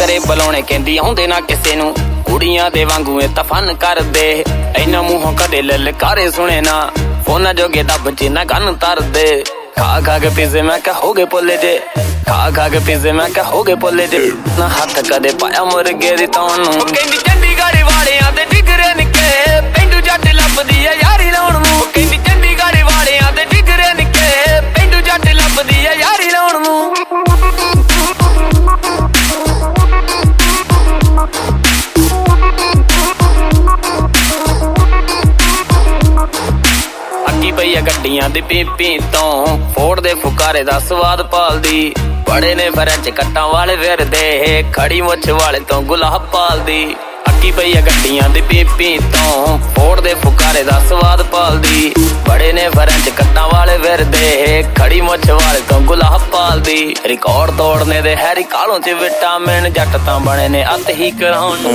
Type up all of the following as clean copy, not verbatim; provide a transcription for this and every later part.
करे बुलाने कहंदी आउंदे ना किसे नूं कुड़ियां दे वांगू ए तफन कर दे इन्हां मूंहों कदे ललकारे सुने ना फोना जोगे दब च ना गन तर दे खा खा के पिज़्ज़े मैं क्या हो गए पोले जे खा खा के पिज़्ज़े मैं क्या हो गए पोले जे ना हाथ कदे पाया मुर्गे दी तौन नूं कहंदी चंडीगढ़ वालियां दे डिगरे निके पेंडू जट लभदी ए यारी लाउण नूं कहंदी चंडीगढ़ वालियां दे डिगरे निके पेंडू जट लभदी ए यारी लाउण नूं पई गड्डियां दी पीपी तो फोड़ दे फुकारे दा स्वाद पालदी बड़े ने फ्रेंच कट्टां वाले फिरदे खड़ी मुछ वाले तो गुलाब पालदी अक्की पई गड्डियां दी पीपी तो फोड़ दे फुकारे दा स्वाद पालदी बड़े ने फ्रेंच कट्टां वाले फिरदे खड़ी मुछ वाले तो गुलाब पालदी रिकॉर्ड तोड़ने दे हैरी कालों च विटामिन जट तां बने ने अत ही कराउण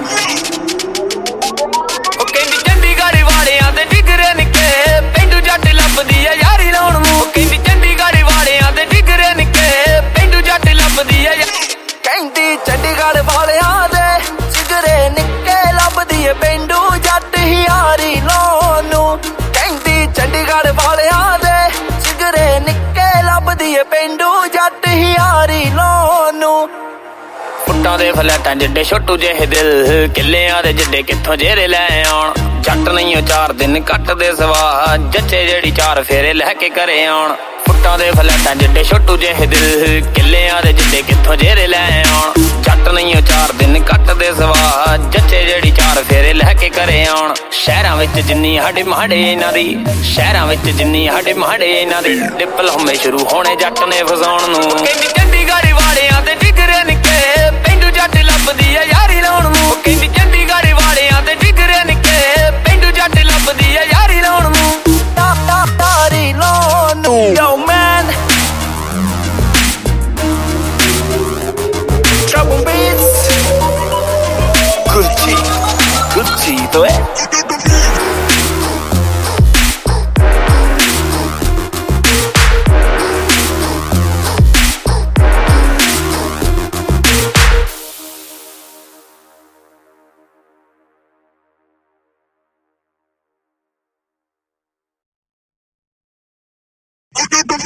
ओ कहंदी चंडीगढ़ वालियां दे डिगरे निके पेंडू जट लभदी ए यारी लाउण नूं कहंदी चंडीगढ़ वालियां दे डिगरे निके पेंडू जट लभदी ए कहंदी चंडीगढ़ वालियां दे डिगरे निके लभदी ए पेंडू जट यारी लाउण नूं कहंदी चंडीगढ़ वालियां दे डिगरे निके लभदी ए पेंडू जट यारी लाउण नूं फुट्टां दे फ्लैटां जिड्डे छोटू जेहे दिल किल्लियां दे जिड्डे कित्थों जेरे लै आउण जट नहीं 4 दिन कट दे सवा जच्चे जेड़ी 4 फेरे लैके करे आउण फुट्टां दे फ्लैटां जिड्डे छोटू जेहे दिल किल्लियां दे जिड्डे कित्थों जेरे लै आउण जट नहीं 4 दिन कट दे सवा जच्चे जेड़ी 4 फेरे लैके करे आउण शहरां विच जिन्नी हाडे माड़े इन्हां दी शहरां विच जिन्नी हाडे माड़े इन्हां दी डिप्लोमे शुरू होने जट ने फसाउण नूं कहंदी चंडीगढ़ वालियां दे डिगरे निके पेंडू जट लभदी ए